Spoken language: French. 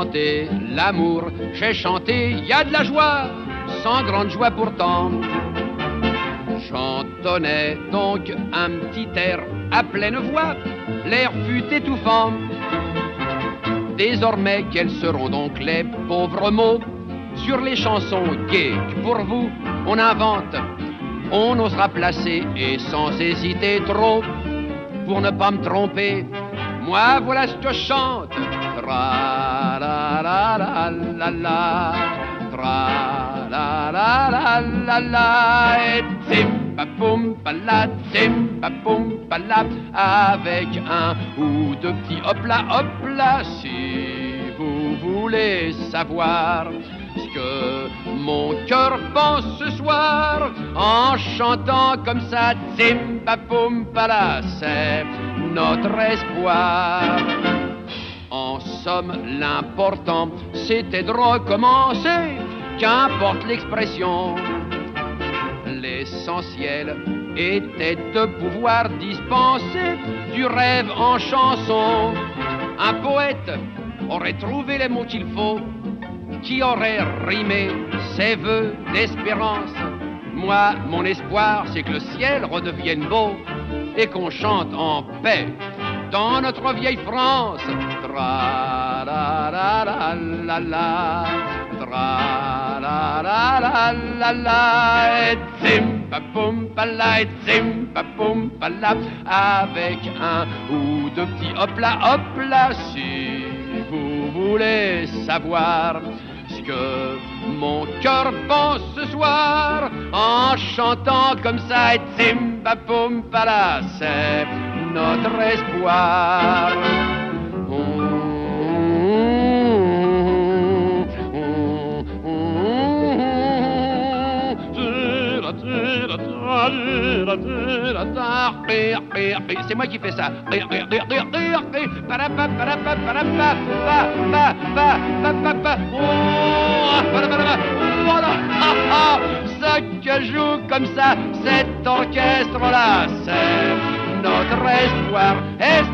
chanté l'amour, j'ai chanté, y a de la joie, sans grande joie pourtant. Chantonnais donc un petit air à pleine voix, l'air fut étouffant. Désormais, quels seront donc les pauvres mots sur les chansons gaies que pour vous on invente? On osera placer et sans hésiter trop, pour ne pas me tromper, moi voilà ce que je chante. Tra la la la la la, tra la la la la la, et zimba poum pala, avec un ou deux petits hop là, si vous voulez savoir ce que mon cœur pense ce soir, en chantant comme ça, zimba poum pala, c'est notre espoir. En somme, l'important, c'était de recommencer, qu'importe l'expression. L'essentiel était de pouvoir dispenser du rêve en chanson. Un poète aurait trouvé les mots qu'il faut, qui aurait rimé ses vœux d'espérance. Moi, mon espoir, c'est que le ciel redevienne beau et qu'on chante en paix dans notre vieille France. Tra la la la la la, tra la la la la la, et zimba poum pala, avec un ou deux petits hop là, si vous voulez savoir ce que mon cœur pense ce soir, en chantant comme ça, et zimba poum pala, c'est notre espoir. C'est moi qui fais ça. Ce que joue comme ça cet orchestre-là, c'est notre espoir. Et